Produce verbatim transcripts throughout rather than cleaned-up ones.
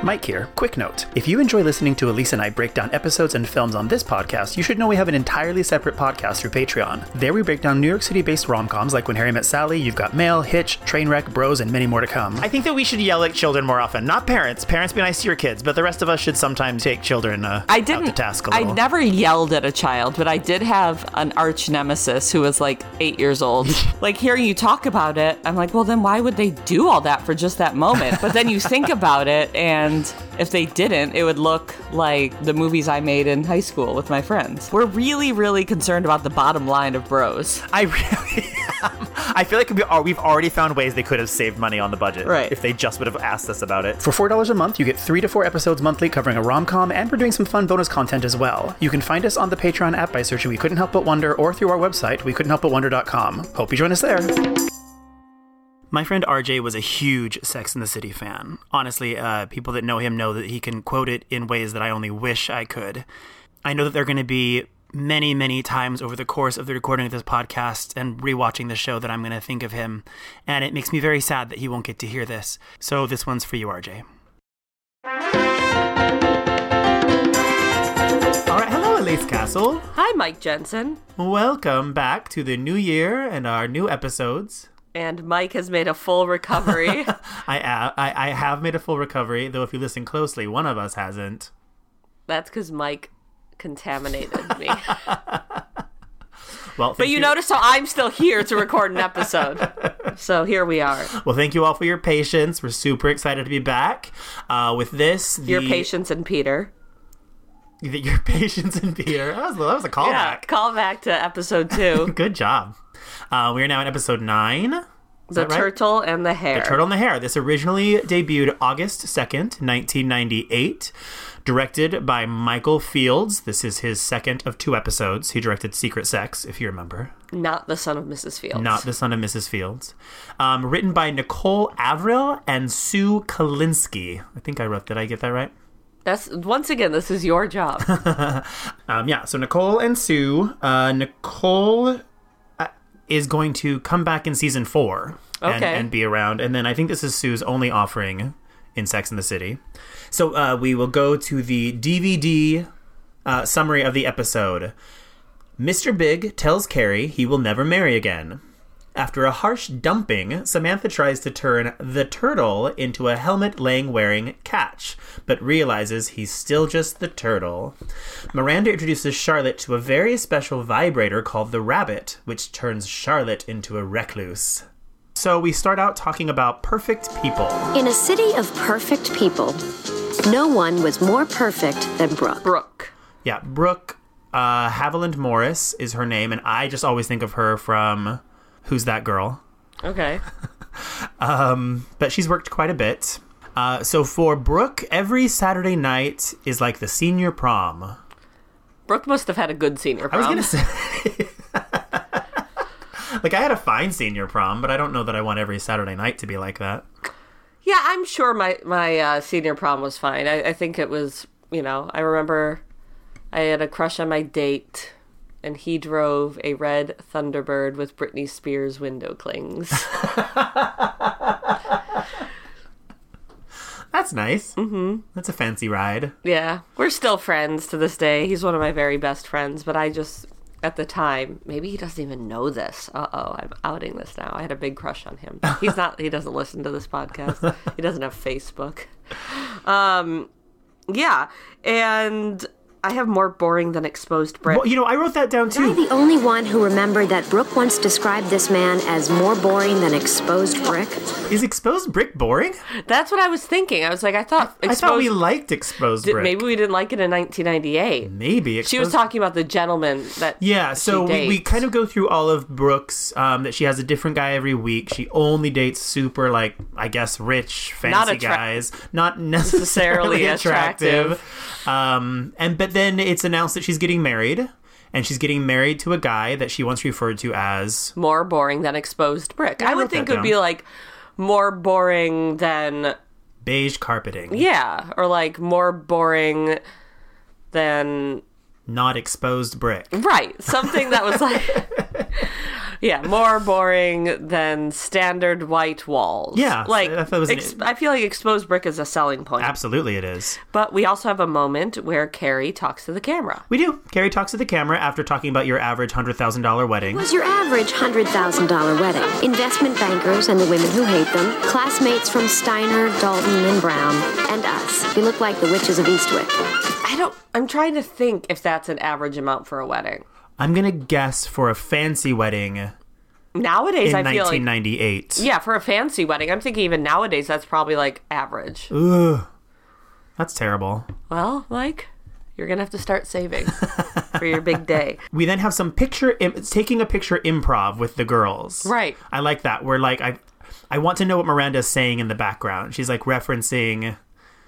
Mike here. Quick note. If you enjoy listening to Elise and I break down episodes and films on this podcast, you should know we have an entirely separate podcast through Patreon. There we break down New York City-based rom-coms like When Harry Met Sally, You've Got Mail, Hitch, Trainwreck, Bros, and many more to come. I think that we should yell at children more often. Not parents. Parents be nice to your kids, but the rest of us should sometimes take children uh, I didn't, out to task a I little. never yelled at a child, but I did have an arch nemesis who was like eight years old. Like, hearing you talk about it, I'm like, well, then why would they do all that for just that moment? But then you think about it, and if they didn't, it would look like the movies I made in high school with my friends. We're really, really concerned about the bottom line of Bros. I really am. I feel like we are, we've already found ways they could have saved money on the budget. Right. If they just would have asked us about it. For four dollars a month, you get three to four episodes monthly covering a rom-com, and we're doing some fun bonus content as well. You can find us on the Patreon app by searching We Couldn't Help But Wonder or through our website, we couldn't help but wonder dot com. Hope you join us there. My friend R J was a huge Sex and the City fan. Honestly, uh, people that know him know that he can quote it in ways that I only wish I could. I know that there are going to be many, many times over the course of the recording of this podcast and rewatching the show that I'm going to think of him, and it makes me very sad that he won't get to hear this. So this one's for you, R J. All right, hello, Elise Castle. Hi, Mike Jensen. Welcome back to the new year and our new episodes. And Mike has made a full recovery. I, uh, I I have made a full recovery, though if you listen closely, one of us hasn't. That's because Mike contaminated me. Well, but you, you notice how I'm still here to record an episode. So here we are. Well, thank you all for your patience. We're super excited to be back uh, with this. The... Your patience and Peter. Your patience and Peter. That was, that was a callback. Yeah, call back to episode two. Good job. Uh, we are now in episode nine. Is the that right? Turtle and the Hare. The Turtle and the Hare. This originally debuted August second, nineteen ninety-eight. Directed by Michael Fields. This is his second of two episodes. He directed Secret Sex, if you remember. Not the son of Missus Fields. Not the son of Missus Fields. Um, written by Nicole Avril and Sue Kalinsky. I think I wrote, did I get that right? That's, once again, this is your job. um, yeah, so Nicole and Sue. Uh, Nicole uh, is going to come back in season four and, okay. and be around. And then I think this is Sue's only offering in Sex and the City. So uh, we will go to the D V D uh, summary of the episode. Mister Big tells Carrie he will never marry again. After a harsh dumping, Samantha tries to turn the turtle into a helmet-laying-wearing catch, but realizes he's still just the turtle. Miranda introduces Charlotte to a very special vibrator called the Rabbit, which turns Charlotte into a recluse. So we start out talking about perfect people. In a city of perfect people, no one was more perfect than Brooke. Brooke. Yeah, Brooke uh, Haviland Morris is her name, and I just always think of her from Who's That Girl? Okay. um, but she's worked quite a bit. Uh, so for Brooke, every Saturday night is like the senior prom. Brooke must have had a good senior prom. I was going to say... Like, I had a fine senior prom, but I don't know that I want every Saturday night to be like that. Yeah, I'm sure my, my uh, senior prom was fine. I, I think it was, you know, I remember I had a crush on my date, and he drove a red Thunderbird with Britney Spears window clings. That's nice. Mm-hmm. That's a fancy ride. Yeah, we're still friends to this day. He's one of my very best friends, but I just... At the time, maybe he doesn't even know this. Uh-oh, I'm outing this now. I had a big crush on him. He's not, he doesn't listen to this podcast. He doesn't have Facebook. Um, yeah, and I have more boring than exposed brick. Well, you know, I wrote that down too. Am I the only one who remembered that Brooke once described this man as more boring than exposed brick? Is exposed brick boring? That's what I was thinking. I was like, I thought I, exposed... I thought we liked exposed did, brick. Maybe we didn't like it in nineteen ninety-eight. Maybe. Exposed... She was talking about the gentleman that Yeah, so we, we kind of go through all of Brooke's, um, that she has a different guy every week. She only dates super, like, I guess, rich, fancy Not attra- guys. Not necessarily, necessarily attractive. attractive. Um, and But then it's announced that she's getting married. And she's getting married to a guy that she once referred to as... More boring than exposed brick. Yeah, I I would think it would be like more boring than... Beige carpeting. Yeah. Or like more boring than... Not exposed brick. Right. Something that was like... Yeah, more boring than standard white walls. Yeah, like I thought it was an- ex- I feel like exposed brick is a selling point. Absolutely it is. But we also have a moment where Carrie talks to the camera. We do. Carrie talks to the camera after talking about your average one hundred thousand dollars wedding. Was your average one hundred thousand dollars wedding? Investment bankers and the women who hate them, classmates from Steiner, Dalton, and Brown, and us. We look like the witches of Eastwick. I don't, I'm trying to think if that's an average amount for a wedding. I'm going to guess for a fancy wedding Nowadays, in I feel nineteen like... ninety-eight. Yeah, for a fancy wedding. I'm thinking even nowadays, that's probably like average. Ugh. That's terrible. Well, Mike, you're going to have to start saving for your big day. We then have some picture, Im- taking a picture improv with the girls. Right. I like that. We're like, I, I want to know what Miranda's saying in the background. She's like referencing...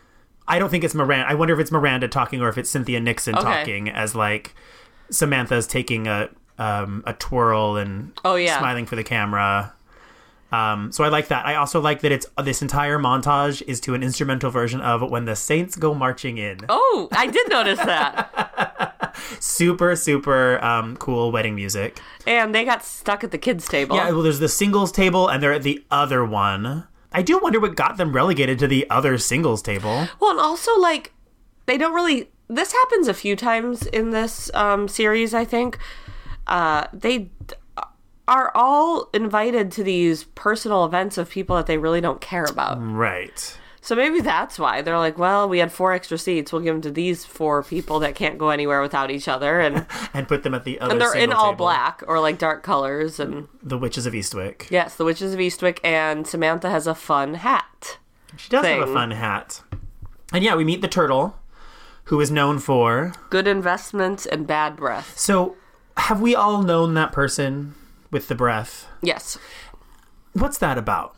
I don't think it's Miranda. I wonder if it's Miranda talking or if it's Cynthia Nixon Okay. talking as like Samantha's taking a um, a twirl and Oh, yeah. smiling for the camera. Um, so I like that. I also like that it's this entire montage is to an instrumental version of When the Saints Go Marching In. Oh, I did notice that. Super, super um, cool wedding music. And they got stuck at the kids' table. Yeah, well, there's the singles table and they're at the other one. I do wonder what got them relegated to the other singles table. Well, and also, like, they don't really... This happens a few times in this um, series, I think. Uh, they d- are all invited to these personal events of people that they really don't care about. Right. So maybe that's why. They're like, well, we had four extra seats. We'll give them to these four people that can't go anywhere without each other. And, And put them at the other and they're in single all table. black or, like, dark colors. And The Witches of Eastwick. yes, the Witches of Eastwick, and Samantha has a fun hat. She does have thing. a fun hat. And yeah, we meet the turtle, who is known for... Good investments and bad breath. So, have we all known that person with the breath? Yes. What's that about?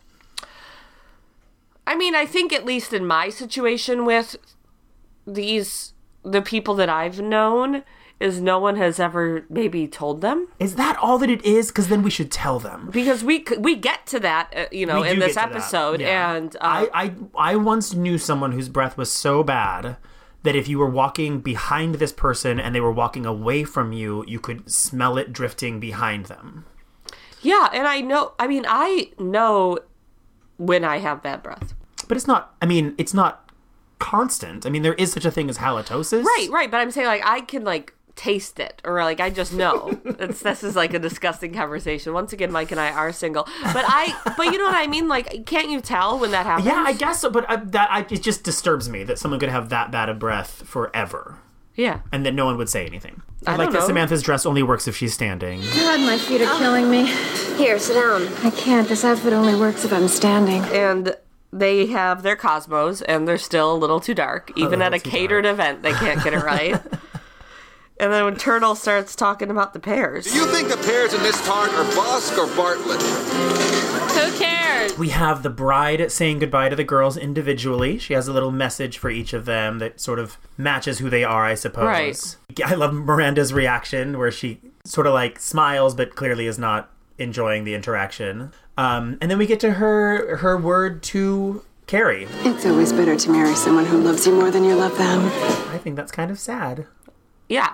I mean, I think at least in my situation with these, the people that I've known, is no one has ever maybe told them. Is that all that it is? Because then we should tell them. Because we c- we get to that, uh, you know, We in do this get to that, episode. yeah. And uh, I, I, I once knew someone whose breath was so bad that if you were walking behind this person and they were walking away from you, you could smell it drifting behind them. yeah, and I know, I mean, I know when I have bad breath. But it's not, I mean, it's not constant. I mean, there is such a thing as halitosis. Right, right. But I'm saying, like, I can, like, taste it, or like I just know. It's, this is like a disgusting conversation. Once again, Mike and I are single, but I, but you know what I mean? Like, can't you tell when that happens? Yeah, I guess so. But uh, that I, it just disturbs me that someone could have that bad a breath forever, Yeah. and that no one would say anything. I I like don't that know. Samantha's dress only works if she's standing. God, my feet are killing me. Here, sit down. I can't. This outfit only works if I'm standing. And they have their Cosmos, and they're still a little too dark. Even at little a too catered event, they can't get it right. And then when Turtle starts talking about the pears. Do you think the pears in this tart are Bosk or Bartlett? Who cares? We have the bride saying goodbye to the girls individually. She has a little message for each of them that sort of matches who they are, I suppose. Right. I love Miranda's reaction where she sort of like smiles but clearly is not enjoying the interaction. Um, and then we get to her her word to Carrie. It's always better to marry someone who loves you more than you love them. I think that's kind of sad. Yeah.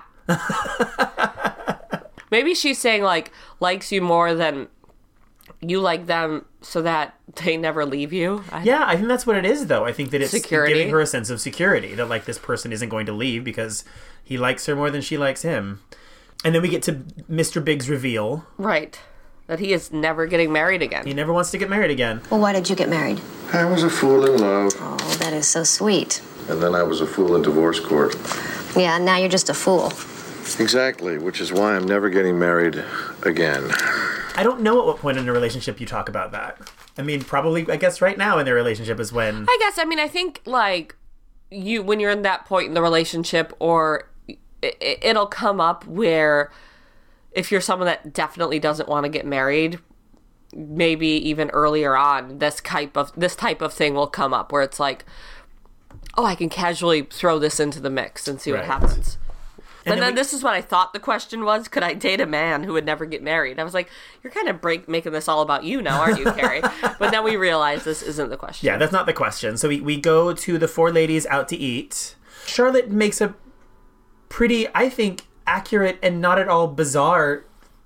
Maybe she's saying, like, likes you more than you like them so that they never leave you. I, Yeah, I think that's what it is, though. I think that it's Security. giving her a sense of security, that, like, this person isn't going to leave because he likes her more than she likes him. And then we get to Mister Big's reveal. Right. That he is never getting married again. He never wants to get married again. Well, why did you get married? I was a fool in love, Oh, that is so sweet. and then I was a fool in divorce court. Yeah, now you're just a fool. Exactly, which is why I'm never getting married again. I don't know at what point in a relationship you talk about that. I mean, probably, I guess right now in their relationship is when... I guess, I mean, I think, like, you, when you're in that point in the relationship, or it, it'll come up where if you're someone that definitely doesn't want to get married, maybe even earlier on, this type of, this type of thing will come up where it's like, oh, I can casually throw this into the mix and see what Right. happens. And And, then then we- this is what I thought the question was: could I date a man who would never get married? I was like, "You're kind of break making this all about you now, aren't you, Carrie?" But then we realized this isn't the question. Yeah, that's not the question. So we, we go to the four ladies out to eat. Charlotte makes a pretty, I think, accurate and not at all bizarre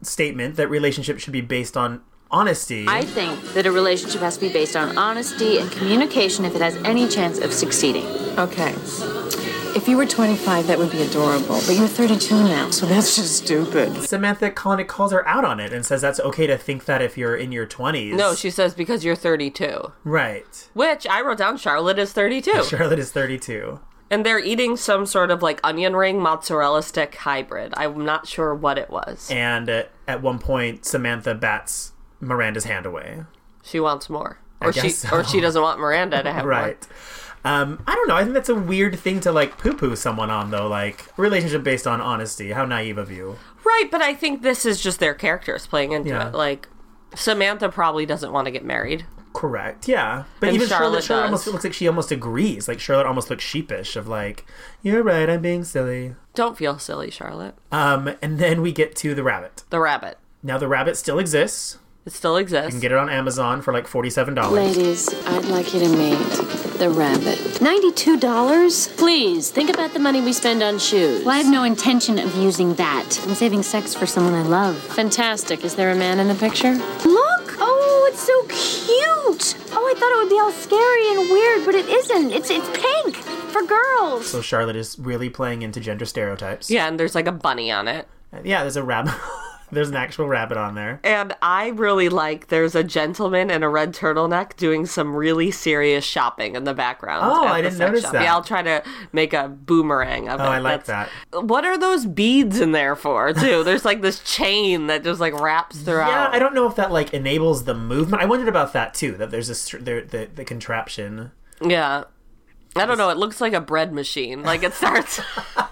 statement that relationships should be based on honesty. I think that a relationship has to be based on honesty and communication if it has any chance of succeeding. Okay. If you were twenty-five, that would be adorable. But you're thirty-two now, so that's just stupid. Samantha kind of calls her out on it and says that's okay to think that if you're in your twenties. No, she says because you're thirty-two. Right. Which, I wrote down, Charlotte is thirty-two. Charlotte is thirty-two. And they're eating some sort of, like, onion ring mozzarella stick hybrid. I'm not sure what it was. And uh, at one point, Samantha bats Miranda's hand away. She wants more. I Or guess she so. or she doesn't want Miranda to have Right. Um, I don't know. I think that's a weird thing to, like, poo-poo someone on, though. Like, a relationship based on honesty. How naive of you. more. Right, but I think this is just their characters playing into Yeah. it. Like, Samantha probably doesn't want to get married. Correct, yeah. But And even Charlotte, Charlotte Charlotte does. almost looks like she almost agrees. Like, Charlotte almost looks sheepish of, like, you're right, I'm being silly. Don't feel silly, Charlotte. Um, and then we get to the rabbit. The rabbit. Now, the rabbit still exists. It still exists. You can get it on Amazon for, like, forty-seven dollars. Ladies, I'd like you to meet the rabbit. ninety-two dollars? Please, think about the money we spend on shoes. Well, I have no intention of using that. I'm saving sex for someone I love. Fantastic. Is there a man in the picture? Look! Oh, it's so cute! Oh, I thought it would be all scary and weird, but it isn't. It's it's pink for girls. So Charlotte is really playing into gender stereotypes. Yeah, and there's like a bunny on it. Yeah, there's a rabbit. There's an actual rabbit on there. And I really like there's a gentleman in a red turtleneck doing some really serious shopping in the background. Oh, at I the didn't sex notice shop. that. Yeah, I'll try to make a boomerang of Oh, it. I like That's- that. What are those beads in there for, too? There's like this chain that just like wraps throughout. Yeah, I don't know if that, like, enables the movement. I wondered about that, too, that there's a, str- there, the, the contraption. Yeah. I don't know. It looks like a bread machine. Like it starts...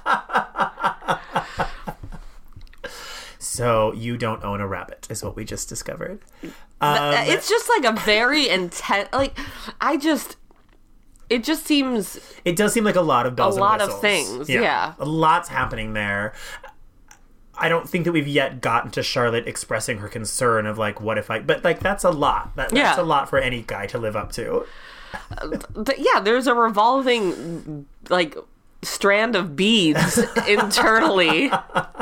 So you don't own a rabbit, is what we just discovered. Um, it's just like a very intense... Like, I just... It just seems... It does seem like a lot of bells A lot and of whistles. things, yeah. A lot's happening there. I don't think that we've yet gotten to Charlotte expressing her concern of, like, what if I... But, like, that's a lot. That, that's Yeah. a lot for any guy to live up to. Th- yeah, there's a revolving, like, strand of beads internally.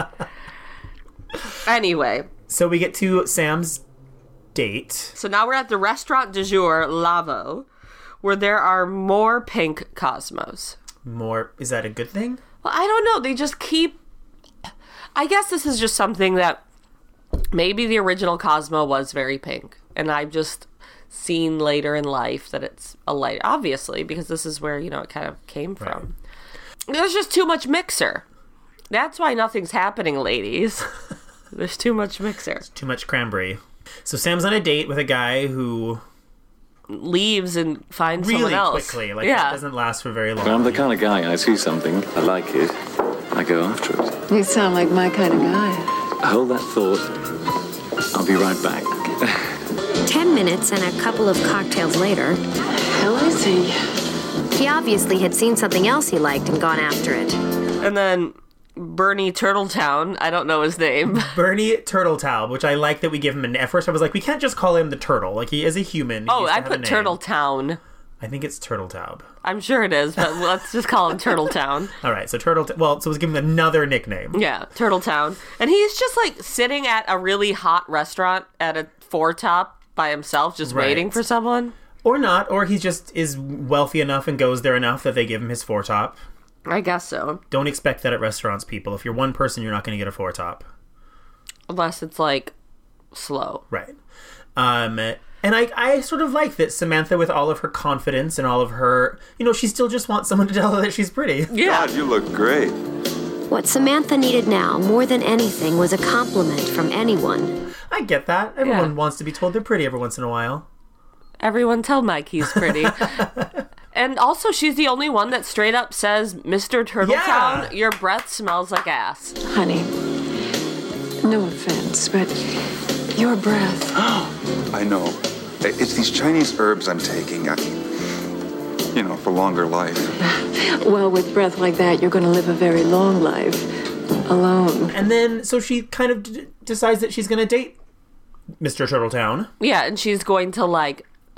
Anyway. So we get to Sam's date. So now we're at the restaurant du jour, Lavo, where there are more pink Cosmos. More... Is that a good thing? Well, I don't know. They just keep... I guess this is just something that maybe the original Cosmo was very pink. And I've just seen later in life that it's a light... Obviously, because this is where, you know, it kind of came from. Right. There's just too much mixer. That's why nothing's happening, ladies. There's too much mixer. Too much cranberry. So Sam's on a date with a guy who... leaves and finds really someone else. quickly. Like, yeah. that doesn't last for very long. But I'm the kind of guy, I see something, I like it, I go after it. You sound like my kind of guy. Hold that thought. I'll be right back. Ten minutes and a couple of cocktails later, Hell is he? he obviously had seen something else he liked and gone after it. And then Bernie Turtletown, I don't know his name. Bernie Turtletaub, which I like that we give him an... At first I was like, we can't just call him the turtle. Like, he is a human. He Oh, needs to I have a put name. Turtletown. I think it's Turtletaub. I'm sure it is, but let's just call him Turtletown. All right, so Turtle... Well, so let's give him another nickname. Yeah, Turtletown. And he's just like sitting at a really hot restaurant at a four top by himself, just Right. waiting for someone. Or not, or he just is wealthy enough and goes there enough that they give him his foretop. I guess so. Don't expect that at restaurants, people. If you're one person, you're not going to get a foretop. Unless it's like slow. Right. Um, and I, I sort of like that Samantha, with all of her confidence and all of her, you know, she still just wants someone to tell her that she's pretty. Yeah. God, you look great. What Samantha needed now, more than anything, was a compliment from anyone. I get that. Everyone Yeah. wants to be told they're pretty every once in a while. Everyone tell Mike he's pretty. And also, she's the only one that straight up says, Mister Turtletown, Yeah. your breath smells like ass. Honey, no offense, but your breath. I know. It's these Chinese herbs I'm taking. I, you know, for longer life. Well, with breath like that, you're going to live a very long life. Alone. And then, so she kind of d- decides that she's going to date Mister Turtletown. Yeah, and she's going to, like,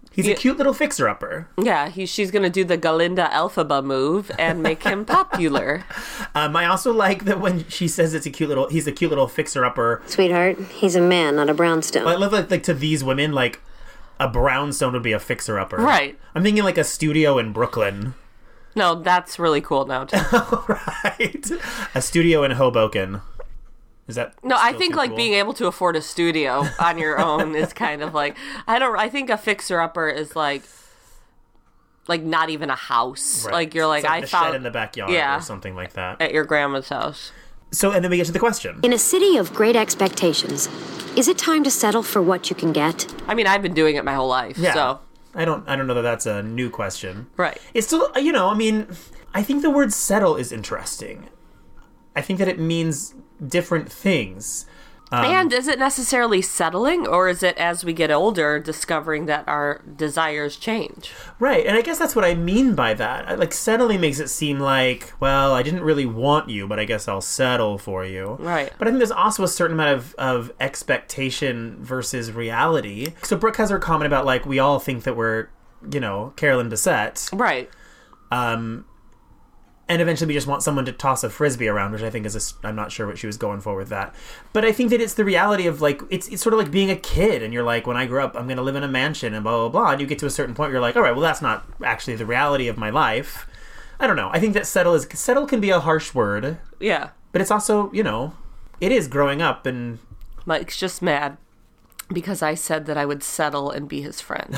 He's a cute little fixer-upper. Yeah, he, she's going to do the Galinda Elphaba move and make him popular. Um, I also like that when she says it's a cute little, he's a cute little fixer-upper. Sweetheart, he's a man, not a brownstone. I love like, like to these women, like a brownstone would be a fixer-upper. Right. I'm thinking like a studio in Brooklyn. No, that's really cool now, too. Right. A studio in Hoboken. Is that no, I think like cool? being able to afford a studio on your own is kind of like I don't I think a fixer-upper is like like not even a house. Right. Like you're like, like I the found shed in the backyard yeah, or something like that. At your grandma's house. So and then we get to the question. In a city of great expectations, is it time to settle for what you can get? I mean, I've been doing it my whole life, Yeah. so I don't I don't know that that's a new question. Right. It's still, you know, I mean, I think the word settle is interesting. I think that it means different things. Um, and is it necessarily settling, or is it as we get older discovering that our desires change? Right, and I guess that's what I mean by that. Like, settling makes it seem like, well, I didn't really want you, but I guess I'll settle for you. Right. But I think there's also a certain amount of, of expectation versus reality. So Brooke has her comment about, like, we all think that we're, you know, Carolyn Bessette. Right. Um... And eventually we just want someone to toss a Frisbee around, which I think is a, I'm not sure what she was going for with that. But I think that it's the reality of, like, it's it's sort of like being a kid. And you're like, when I grow up, I'm going to live in a mansion and blah, blah, blah. And you get to a certain point where you're like, all right, well, that's not actually the reality of my life. I don't know. I think that settle is settle can be a harsh word. Yeah. But it's also, you know, it is growing up and... Mike's just mad because I said that I would settle and be his friend.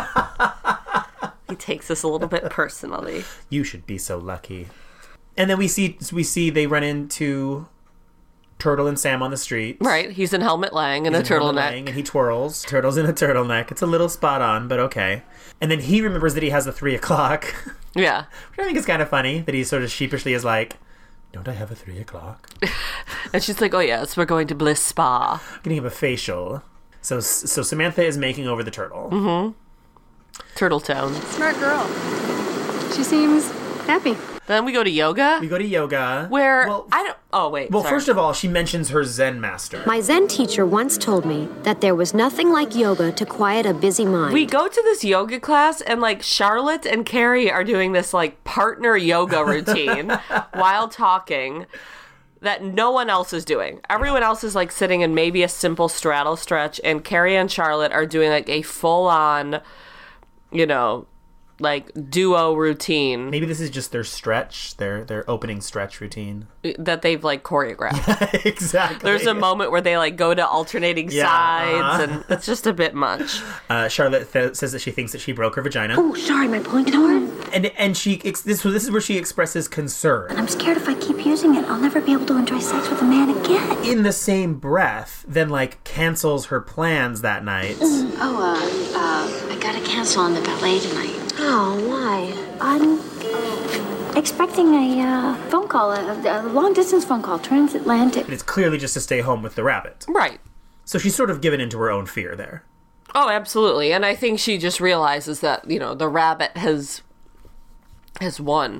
He takes this a little bit personally. You should be so lucky. And then we see we see they run into Turtle and Sam on the street. Right. He's in Helmet Lang and He's a in Helmet turtleneck. Lang, and he twirls. Turtle's in a turtleneck. It's a little spot on, but okay. And then he remembers that he has the three o'clock. Yeah. Which I think is kind of funny that he sort of sheepishly is like, don't I have a three o'clock? And she's like, oh yes, we're going to Bliss Spa. Getting him a facial. So so Samantha is making over the turtle. Mm-hmm. Turtle Town. Smart girl. She seems happy. Then we go to yoga. We go to yoga. Where, well, I don't, oh wait, Well, sorry. first of all, she mentions her Zen master. My Zen teacher once told me that there was nothing like yoga to quiet a busy mind. We go to this yoga class and like Charlotte and Carrie are doing this like partner yoga routine while talking that no one else is doing. Everyone else is like sitting in maybe a simple straddle stretch, and Carrie and Charlotte are doing like a full on, you know, like duo routine. Maybe this is just their stretch, their their opening stretch routine that they've like choreographed. Exactly. There's a moment where they like go to alternating Yeah, sides, uh-huh. and it's just a bit much. Uh, Charlotte th- says that she thinks that she broke her vagina. Oh, sorry, am I pulling too hard? And and she ex- this so this is where she expresses concern. I'm scared if I keep using it, I'll never be able to enjoy sex with a man again. In the same breath, then like cancels her plans that night. Oh, uh, uh, I gotta cancel on the ballet tonight. Oh, why? I'm expecting a uh, phone call, a, a long-distance phone call, transatlantic. But it's clearly just to stay home with the rabbit. Right. So she's sort of given into her own fear there. Oh, absolutely. And I think she just realizes that, you know, the rabbit has has won.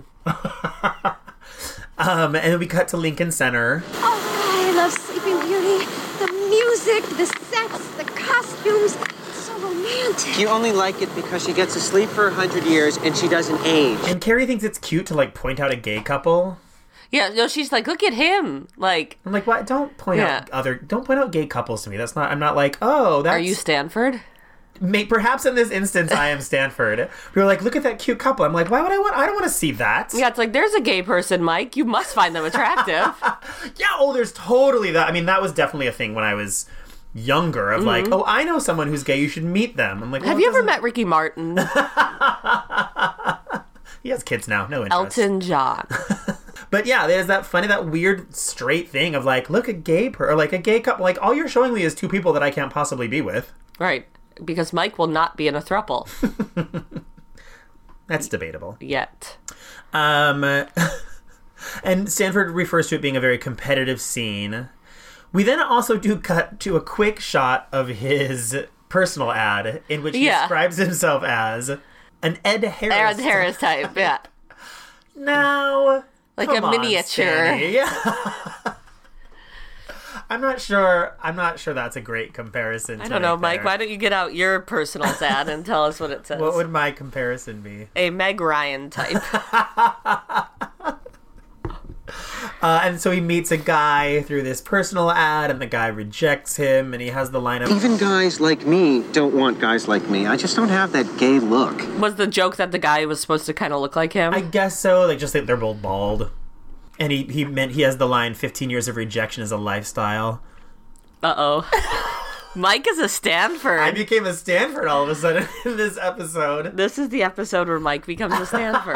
um, and then we cut to Lincoln Center. Oh, I love Sleeping Beauty. The music, the sets, the costumes. So romantic. You only like it because she gets to sleep for a hundred years and she doesn't age. And Carrie thinks it's cute to like point out a gay couple. Yeah, no, she's like, look at him. Like, I'm like, what? Don't point Yeah. out other. Don't point out gay couples to me. That's not. I'm not like, oh, that's. are you Stanford? May, perhaps in this instance, I am Stanford. We were like, look at that cute couple. I'm like, why would I want? I don't want to see that. Yeah, it's like, there's a gay person, Mike. You must find them attractive. Yeah. Oh, there's totally that. I mean, that was definitely a thing when I was younger. Of like, Mhm. oh, I know someone who's gay. You should meet them. I'm like, well, Have it you ever doesn't- met Ricky Martin? He has kids now. No interest. Elton John. But yeah, there's that funny, that weird straight thing of like, look, a gay per, or like a gay couple. Like, all you're showing me is two people that I can't possibly be with. Right. Because Mike will not be in a throuple. That's debatable. Yet. Um, and Stanford refers to it being a very competitive scene. We then also do cut to a quick shot of his personal ad in which he Yeah. describes himself as an Ed Harris. Ed Harris type, yeah. No. Like Come a on, miniature. Stanny. Yeah. I'm not sure. I'm not sure that's a great comparison. I to don't know, make Mike. there. Why don't you get out your personal ad and tell us what it says? What would my comparison be? A Meg Ryan type. Uh, and so he meets a guy through this personal ad, and the guy rejects him, and he has the line of... Even guys like me don't want guys like me. I just don't have that gay look. Was the joke that the guy was supposed to kind of look like him? I guess so. Like, just that they're both bald. And he, he meant he has the line, fifteen years of rejection is a lifestyle. Uh-oh. Mike is a Stanford. I became a Stanford all of a sudden in this episode. This is the episode where Mike becomes a Stanford.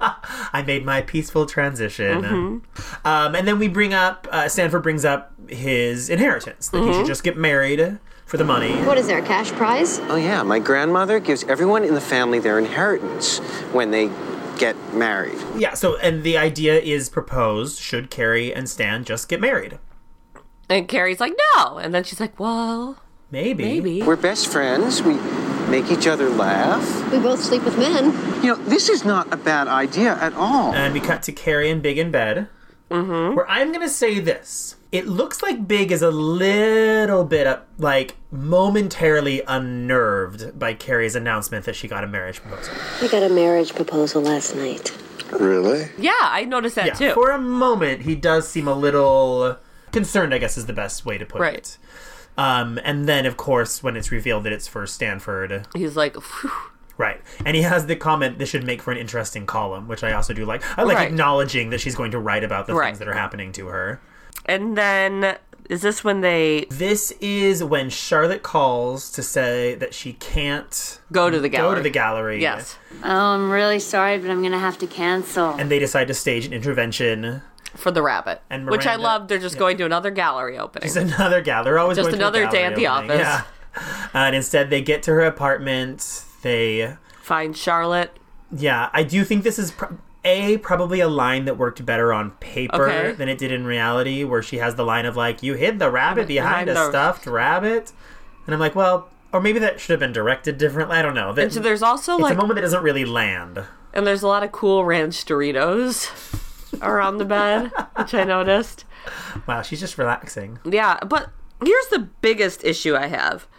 I made my peaceful transition. Mm-hmm. Um, and then we bring up, uh, Stanford brings up his inheritance. That Mm-hmm. he should just get married for the money. What is there, a cash prize? Oh, yeah. My grandmother gives everyone in the family their inheritance when they get married. Yeah, so, and the idea is proposed, should Carrie and Stan just get married? And Carrie's like, no. And then she's like, well... Maybe. Maybe. We're best friends. We make each other laugh. We both sleep with men. You know, this is not a bad idea at all. And we cut to Carrie and Big in bed. Mm-hmm. Where I'm going to say this. It looks like Big is a little bit, uh, like, momentarily unnerved by Carrie's announcement that she got a marriage proposal. I got a marriage proposal last night. Really? Yeah, I noticed that yeah, too. For a moment, he does seem a little concerned, I guess is the best way to put right. it. Um, and then, of course, when it's revealed that it's for Stanford... He's like, phew. Right. And he has the comment, this should make for an interesting column, which I also do like. I like right. acknowledging that she's going to write about the right. things that are happening to her. And then, is this when they... This is when Charlotte calls to say that she can't... Go to the gallery. Go to the gallery. Yes. Oh, I'm really sorry, but I'm going to have to cancel. And they decide to stage an intervention... For the rabbit. And Which I Miranda- love. They're just yeah. going to another gallery opening. Just another gallery. They're always Just going to a another day gallery at the opening. office. Yeah. And instead they get to her apartment. They... Find Charlotte. Yeah, I do think this is... Pro- A, probably a line that worked better on paper Okay. than it did in reality, where she has the line of, like, you hid the rabbit behind, Behind a the- stuffed rabbit. And I'm like, well, or maybe that should have been directed differently. I don't know. That, And so there's also, it's like... a moment that doesn't really land. And there's a lot of cool ranch Doritos around the bed, which I noticed. Wow, she's just relaxing. Yeah, but here's the biggest issue I have.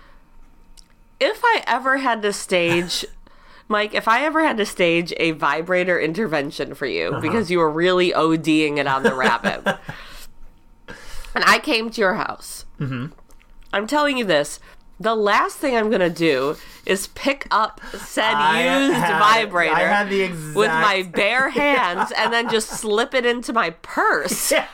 If I ever had to stage... Mike, if I ever had to stage a vibrator intervention for you uh-huh. because you were really ODing it on the rabbit, and I came to your house, mm-hmm. I'm telling you this, the last thing I'm going to do is pick up said I used had, vibrator I had the exact... with my bare hands and then just slip it into my purse. Yeah.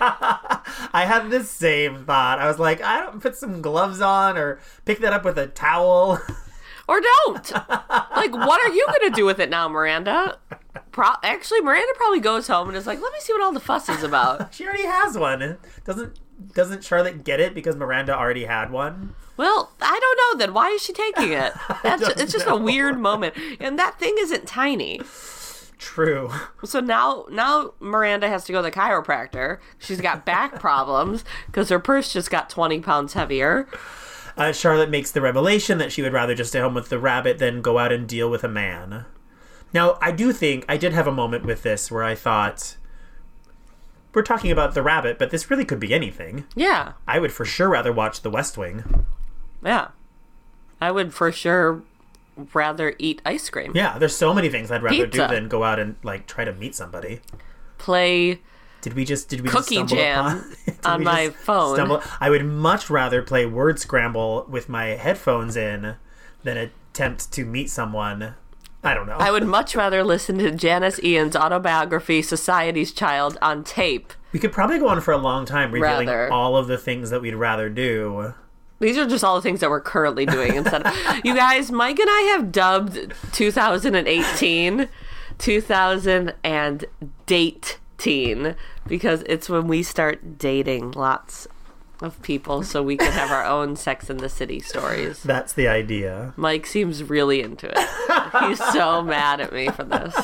I had the same thought. I was like, I don't put some gloves on or pick that up with a towel. Or don't. Like, what are you going to do with it now, Miranda? Pro- Actually, Miranda probably goes home and is like, let me see what all the fuss is about. She already has one. Doesn't doesn't Charlotte get it because Miranda already had one? Well, I don't know then. Why is she taking it? That's It's just know. a weird moment. And that thing isn't tiny. True. So now now Miranda has to go to the chiropractor. She's got back problems because her purse just got twenty pounds heavier. Uh, Charlotte makes the revelation that she would rather just stay home with the rabbit than go out and deal with a man. Now, I do think, I did have a moment with this where I thought, we're talking about the rabbit, but this really could be anything. Yeah. I would for sure rather watch The West Wing. Yeah. I would for sure rather eat ice cream. Yeah, there's so many things I'd rather Pizza. do than go out and, like, try to meet somebody. Play... Did we just did we Cookie just Jam upon, on we my just phone. Stumble? I would much rather play Word Scramble with my headphones in than attempt to meet someone. I don't know. I would much rather listen to Janice Ian's autobiography, Society's Child, on tape. We could probably go on for a long time revealing Rather. all of the things that we'd rather do. These are just all the things that we're currently doing instead of... You guys, Mike and I have dubbed two thousand eighteen two thousand and date teen because it's when we start dating lots of people so we can have our own Sex and the City stories. That's the idea. Mike seems really into it. He's so mad at me for this.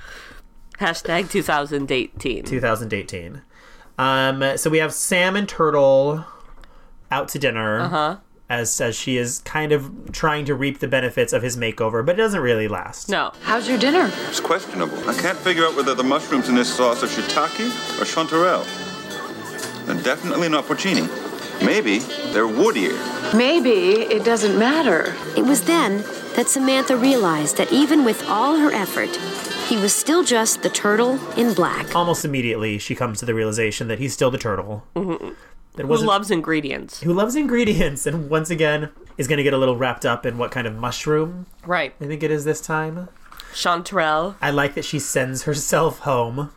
Hashtag two thousand eighteen. two thousand eighteen. Um, so we have Sam and Turtle out to dinner. Uh-huh. As, as she is kind of trying to reap the benefits of his makeover, but it doesn't really last. No. How's your dinner? It's questionable. I can't figure out whether the mushrooms in this sauce are shiitake or chanterelle. And definitely not porcini. Maybe they're woodier. Maybe it doesn't matter. It was then that Samantha realized that even with all her effort, he was still just the turtle in black. Almost immediately, she comes to the realization that he's still the turtle. Mm-hmm. That who loves ingredients. Who loves ingredients, and once again is going to get a little wrapped up in what kind of mushroom. Right. I think it is this time. Chanterelle. I like that she sends herself home.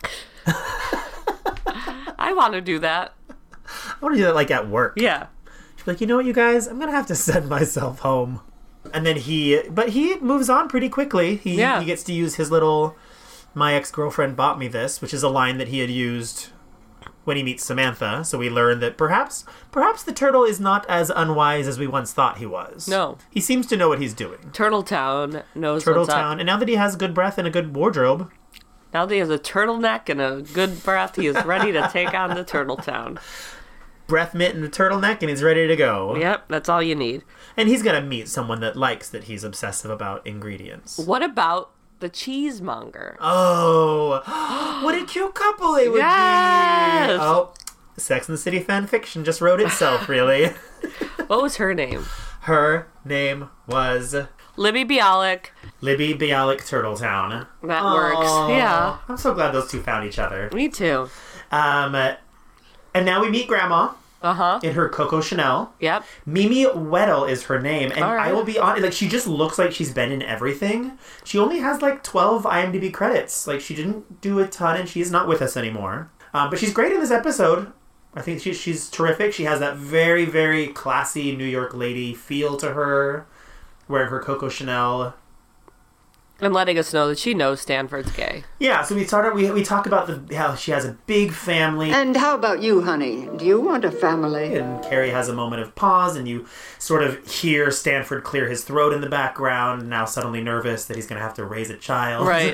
I want to do that. I want to do that, like, at work. Yeah. She's like, you know what, you guys? I'm going to have to send myself home. And then he... But he moves on pretty quickly. He, yeah. he gets to use his little... My ex-girlfriend bought me this, which is a line that he had used when he meets Samantha. So we learn that perhaps perhaps the turtle is not as unwise as we once thought he was. No. He seems to know what he's doing. Turtletown knows Turtletown. what's up. And now that he has good breath and a good wardrobe... Now that he has a turtleneck and a good breath, he is ready to take on the Turtletown. Breath mitt and a turtleneck, and he's ready to go. Yep, that's all you need. And he's going to meet someone that likes that he's obsessive about ingredients. What about the cheesemonger? Oh, what a cute couple they would yes! be. Oh, Sex and the City fan fiction just wrote itself, really. What was her name? Her name was... Libby Bialik. Libby Bialik Turtletown. That Aww. works. Yeah. I'm so glad those two found each other. Me too. Um, and now we meet Grandma. Uh-huh. In her Coco Chanel. Yep. Mimi Weddle is her name. And right. I will be honest, like, she just looks like she's been in everything. She only has, like, twelve IMDb credits. Like, she didn't do a ton, and she's not with us anymore. Um, but she's great in this episode. I think she, she's terrific. She has that very, very classy New York lady feel to her, wearing her Coco Chanel. And letting us know that she knows Stanford's gay. Yeah, so we started. We we talk about the how she has a big family. And how about you, honey? Do you want a family? And Carrie has a moment of pause, and you sort of hear Stanford clear his throat in the background. Now suddenly nervous that he's going to have to raise a child. Right.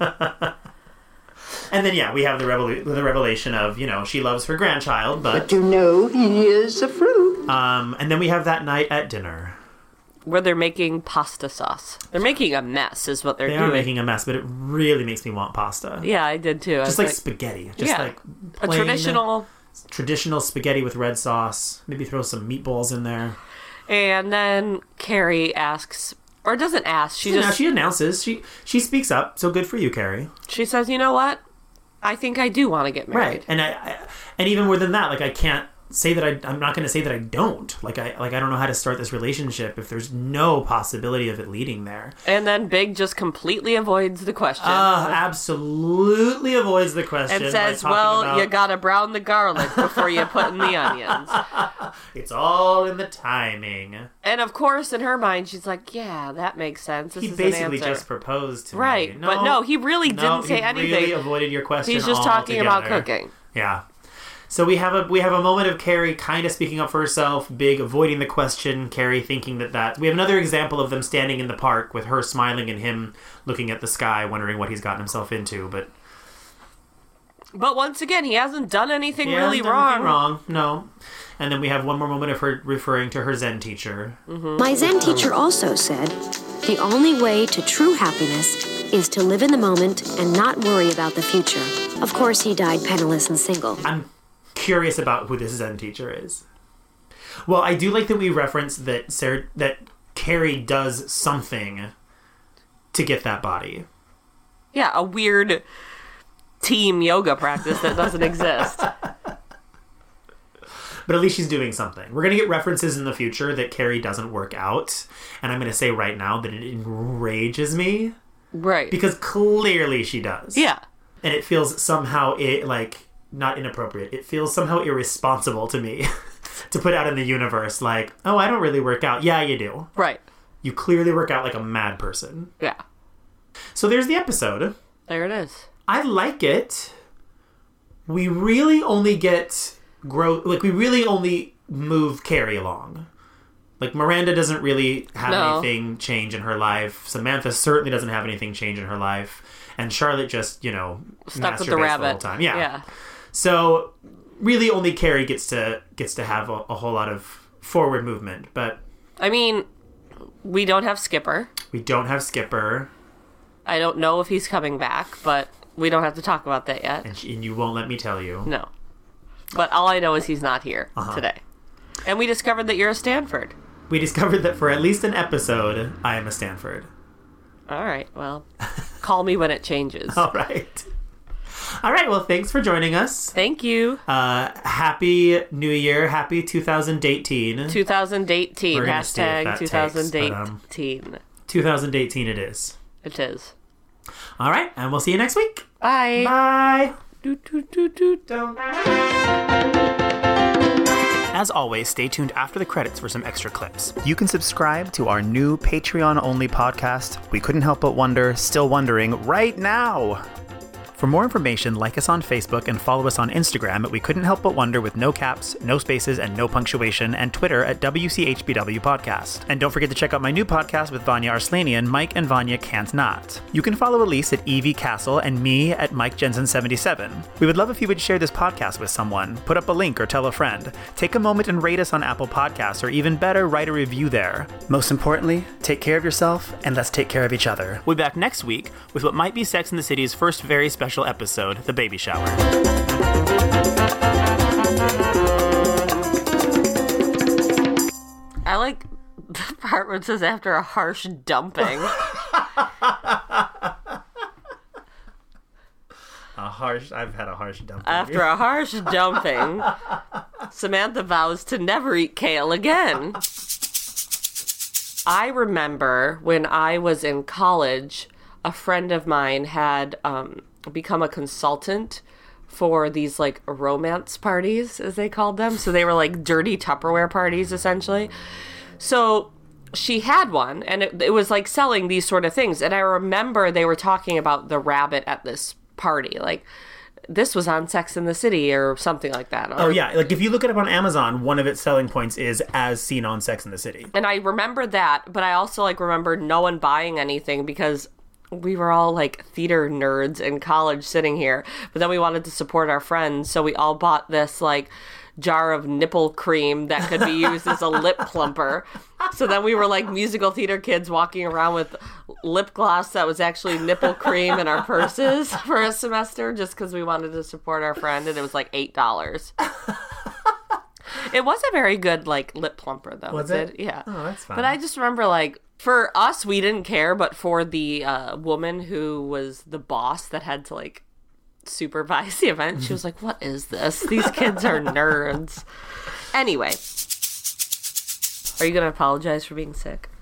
And then yeah, we have the revel- the revelation of, you know, she loves her grandchild, but but you know he is a fruit. Um, and then we have that night at dinner. Where they're making pasta sauce. They're making a mess, is what they're they doing. They are making a mess, but it really makes me want pasta. Yeah, I did too. Just like, like spaghetti. Just yeah, like a traditional... Traditional spaghetti with red sauce. Maybe throw some meatballs in there. And then Carrie asks, or doesn't ask, she she just... She announces. She she speaks up, so good for you, Carrie. She says, you know what? I think I do want to get married. Right. And I, I and even more than that, like, I can't say that I, I'm not going to say that I don't. Like, I like I don't know how to start this relationship if there's no possibility of it leading there. And then Big just completely avoids the question. Uh, absolutely avoids the question. And says, well, about... you got to brown the garlic before you put in the onions. It's all in the timing. And of course, in her mind, she's like, yeah, that makes sense. This he is basically an answer. just proposed to right. me. Right. But no, he really no, didn't say he anything. He really avoided your question. He's just talking altogether. about cooking. Yeah. So we have a we have a moment of Carrie kind of speaking up for herself, Big avoiding the question, Carrie thinking that that... We have another example of them standing in the park with her smiling and him looking at the sky, wondering what he's gotten himself into, but... But once again, he hasn't done anything he really hasn't done wrong. Anything wrong, no. And then we have one more moment of her referring to her Zen teacher. Mm-hmm. My Zen teacher also said, the only way to true happiness is to live in the moment and not worry about the future. Of course, he died penniless and single. I'm curious about who this Zen teacher is. Well, I do like that we reference that Sarah, that Carrie does something to get that body. Yeah, a weird team yoga practice that doesn't exist. But at least she's doing something. We're going to get references in the future that Carrie doesn't work out. And I'm going to say right now that it enrages me. Right. Because clearly she does. Yeah. And it feels somehow, it like, not inappropriate. It feels somehow irresponsible to me to put out in the universe like, oh, I don't really work out. Yeah, you do. Right. You clearly work out like a mad person. Yeah. So there's the episode. There it is. I like it. We really only get... grow like we really only move Carrie along. Like, Miranda doesn't really have no. anything change in her life. Samantha certainly doesn't have anything change in her life, and Charlotte just, you know, stuck with the masturbates rabbit the whole time. Yeah. yeah. So really, only Carrie gets to gets to have a, a whole lot of forward movement. But I mean, we don't have Skipper. We don't have Skipper. I don't know if he's coming back, but we don't have to talk about that yet. And, she, and you won't let me tell you. No. But all I know is he's not here uh-huh. today. And we discovered that you're a Stanford. We discovered that for at least an episode, I am a Stanford. All right, well, call me when it changes. All right. All right, well, thanks for joining us. Thank you. Uh, happy New Year. Happy two thousand eighteen. two thousand eighteen. We're gonna see if Hashtag that takes, twenty eighteen. but, um, twenty eighteen it is. It is. All right, and we'll see you next week. Bye. Bye. Do, do, do, do, do. As always, stay tuned after the credits for some extra clips. You can subscribe to our new Patreon-only podcast, We Couldn't Help But Wonder, Still Wondering, right now! For more information, like us on Facebook and follow us on Instagram at We Couldn't Help But Wonder with no caps, no spaces, and no punctuation, and Twitter at W C H B W Podcast. And don't forget to check out my new podcast with Vanya Arslanian, Mike and Vanya Can't Not. You can follow Elise at Evie Castle and me at Mike Jensen seventy-seven. We would love if you would share this podcast with someone, put up a link or tell a friend. Take a moment and rate us on Apple Podcasts, or even better, write a review there. Most importantly, take care of yourself, and let's take care of each other. We'll be back next week with what might be Sex and the City's first very special episode, The Baby Shower. I like the part where it says after a harsh dumping. A harsh, I've had a harsh dumping. After a harsh dumping, Samantha vows to never eat kale again. I remember when I was in college, a friend of mine had um, become a consultant for these like romance parties, as they called them. So they were like dirty Tupperware parties, essentially. So she had one, and it, it was like selling these sort of things. And I remember they were talking about the rabbit at this party. Like, this was on Sex and the City or something like that. Or, oh, yeah. Like, if you look it up on Amazon, one of its selling points is as seen on Sex and the City. And I remember that, but I also like remember no one buying anything because we were all like theater nerds in college sitting here, but then we wanted to support our friends, so we all bought this like jar of nipple cream that could be used as a lip plumper. So then we were like musical theater kids walking around with lip gloss that was actually nipple cream in our purses for a semester just because we wanted to support our friend, and it was like eight dollars. It was a very good like lip plumper though. Was it? Yeah. Oh, that's fine. But I just remember like, for us, we didn't care, but for the uh, woman who was the boss that had to, like, supervise the event, she was like, what is this? These kids are nerds. Anyway. Are you going to apologize for being sick?